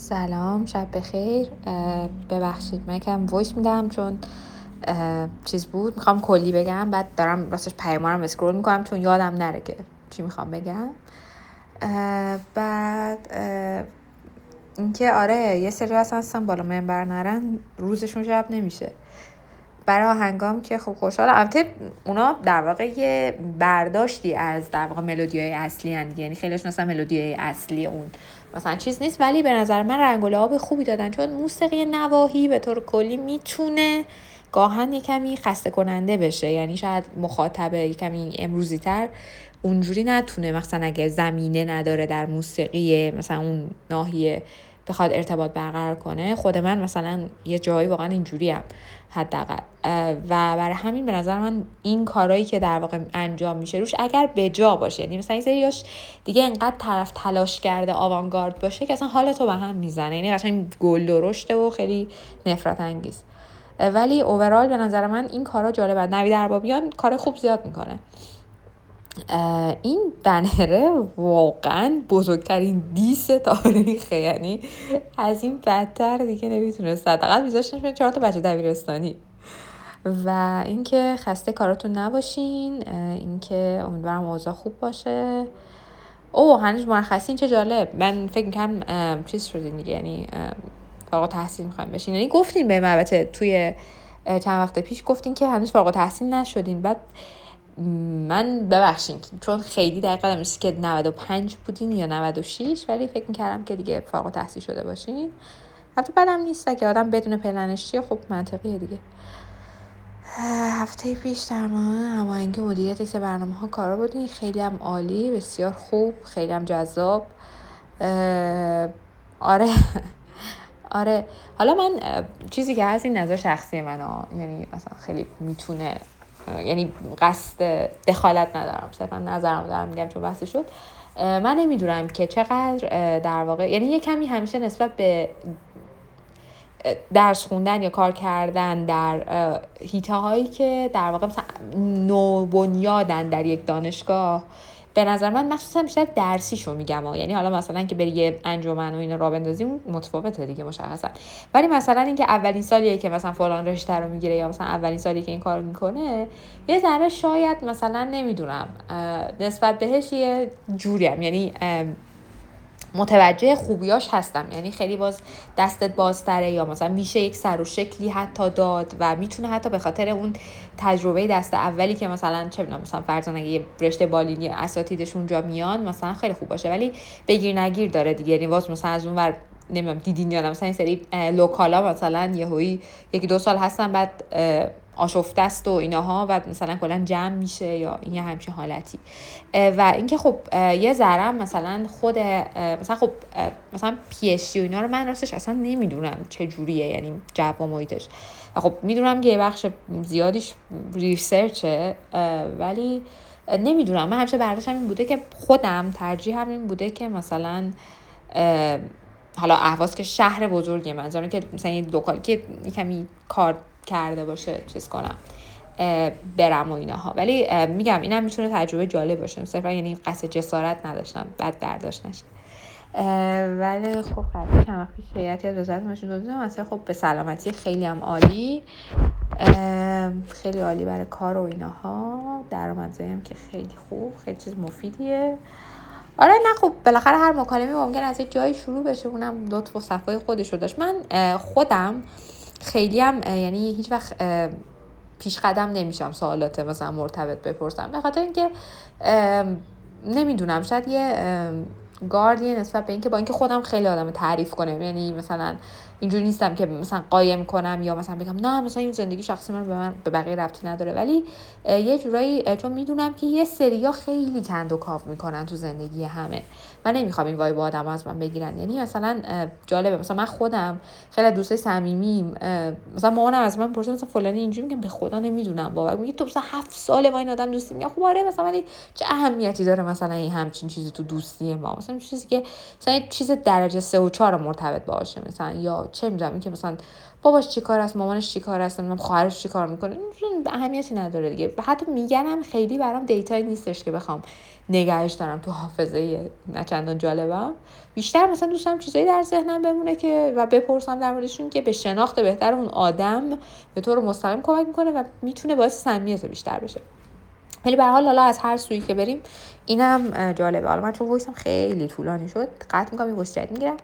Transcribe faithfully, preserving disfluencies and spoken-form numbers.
سلام، شب بخیر. اه، ببخشید من کم وایس میدم چون اه، چیز بود میخوام کلی بگم، بعد دارم راستش پیام‌ها رو اسکرول میکنم چون یادم نره که چی میخوام بگم. اه، بعد اه، اینکه آره یه سری اصلا هستن بالا منبر نرن روزشون شب نمیشه. برای آهنگام که خب خوشحالم. البته اونا در واقع یه برداشتی از در واقع ملودیای اصلی هن. یعنی خیلیشون اصلا ملودیای اصلی اون مثلا چیز نیست، ولی به نظر من رنگ و لعاب خوبی دادن، چون موسیقی نواحی به طور کلی میتونه گاهن یه کمی خسته کننده بشه. یعنی شاید مخاطب یه کمی امروزی تر اونجوری نتونه، مثلا اگه زمینه نداره در موسیقی مثلا اون ناحیه بخواد ارتباط برقرار کنه. خود من مثلا یه جایی واقعا اینجوری هم حداقل، و برای همین به نظر من این کارهایی که در واقع انجام میشه روش اگر بجا باشه، یعنی مثلا این سریاش دیگه انقدر طرف تلاش کرده آوانگارد باشه که اصلا حالتو به هم میزنه، یعنی قشنگ گل درشته و خیلی نفرت انگیز. ولی اوورال به نظر من این کارا جالبه. نوید اربابیان کار خوب زیاد میکنه. این بنره واقعا بزرگترین دیس تاریخه، یعنی از این بدتر دیگه نمیتونست. حداقل میذاشتنش چهار تا بچه دبیرستانی. و اینکه خسته کاراتون نباشین، اینکه امیدوارم اوضاع خوب باشه. اوه هنوز مرخصین، چه جالب. من فکر میکنم چیز شدین دیگه، یعنی فارغ التحصیل میخوایم بشین. یعنی گفتین به من البته توی چند وقت پیش گفتین که هنوز فارغ التحصیل نشدین. بعد من ببخشین چون خیلی دقیقا نمیشه که نود و پنج بودین یا نود و شش، ولی فکر میکردم که دیگه فارغ التحصیل شده باشین. حتی بعدم نیست اگه آدم بدون پلنش چیه، خب منطقیه دیگه. هفته پیش در مورد هماهنگی مدیریت سه برنامه ها کارا بودین، خیلی هم عالی، بسیار خوب، خیلی هم جذاب. آره آره. حالا من چیزی که هست این نظر شخصی منه، یعنی مثلا خیلی میتونه، یعنی قصد دخالت ندارم، صرفا نظرم دارم میگم چون بحث شد. من نمیدونم که چقدر در واقع، یعنی یه کمی همیشه نسبت به درس خوندن یا کار کردن در حیطه هایی که در واقع مثلا نو بنیادن در یک دانشگاه، به نظر من مخصوصا بیشتر درسیشو میگم ها. یعنی حالا مثلا که بری یه انجمن و اینا راه بندازیم متفاوته دیگه مشخصا، ولی مثلا اینکه اولین سالیه که مثلا فلان رشته رو میگیره یا مثلا اولین سالی که این کارو میکنه، یه ذره شاید مثلا نمیدونم نسبت بهش یه جوریم، یعنی متوجه خوبیاش هستم، یعنی خیلی باز دستت بازتره یا مثلا میشه یک سر و شکلی حتی داد و میتونه حتی به خاطر اون تجربه دست اولی که مثلا چه میدونم مثلا فرضاً اگه یه رشته بالینی اساتیدش اونجا میان مثلا خیلی خوب باشه، ولی بگیر نگیر داره دیگه. یعنی واسه مثلا از اون ور نمیدونم دیدین یا مثلا این سری لوکالا مثلا یهویی یکی دو سال هستن بعد آشفته است و ایناها و مثلا کلا جمع میشه یا این یه همچین حالتی. و اینکه خب یه ذره مثلا خود مثلا خب مثلا پی اچ دی و اینا رو من راستش اصلا نمیدونم چه جوریه، یعنی جو و محیطش. و خب میدونم که یه بخش زیادیش ریسرچه، ولی نمیدونم. من همیشه برداشتم این بوده که خودم ترجیحم این بوده که مثلا حالا اهواز که شهر بزرگیه، منظورم که مثلا یه لوکالی که کمی کار کرده باشه چیز کنم برم و ایناها. ولی میگم اینم میتونه تجربه جالب باشه، صرفا یعنی قصد جسارت نداشتم بعد برداشت نشه. ولی خب قبل چند وقت پیش هیئتی از وزارت ماشین دادم اصلا خب به سلامتی خیلی هم عالی، خیلی عالی برای کار و ایناها، درآمدزایی هم که خیلی خوب، خیلی چیز مفیدیه. آره نه خب بالاخره هر مکالمه ممکن از یه جایی شروع بشه، اونم لطف و صفای خودش رو داشت. من خودم خیلی هم یعنی هیچ وقت پیش قدم نمیشم سوالات مثلا مرتبط بپرسم، به خاطر اینکه نمیدونم شاید یه گاردی نسبت به اینکه با اینکه خودم خیلی آدم تعریف کنم، یعنی مثلا اینجوری نیستم که مثلا قایم کنم یا مثلا بگم نه مثلا این زندگی شخصی من به من به بقیه ربطی نداره، ولی یه جورایی چون میدونم که یه سریا خیلی کند و کاو میکنن تو زندگی همه، من نمیخوام این وایب آدم از من بگیرن. یعنی مثلا جالبه مثلا من خودم خیلی دوستای صمیمیم، مثلا مامانم از من پرسید مثلا فلانی اینجوری، میگم به خدا نمیدونم، باور میگه تو مثلا هفت ساله با این آدم دوستی، میگم خب آره مثلا ولی چه اهمیتی داره مثلا این همچین چیزی تو دوستی ما، مثلا چیزی که مثلا چیز درجه سه و چهار مرتبط باشه مثلا، یا چه میدونم که مثلا باباش چیکار است، مامانش چیکار است، نمیدونم خواهرش چیکار میکنه، اهمیتی نداره دیگه. حتی میگنم خیلی برام دیتایی نیستش که بخوام نگهش دارم تو حافظه نه چندان جالبم. بیشتر مثلا دوستم چیزایی در ذهنم بمونه که و بپرسم در موردشون که به شناخت بهتر اون آدم به طور مستقیم کمک میکنه و میتونه باعث صمیمیت بیشتر بشه. ولی به هر حال حالا از هر سویی که بریم اینم جالبه. حالا من چون وایسم خیلی طولانی شد قطع میکنم، یه وایس جدید میگیرم.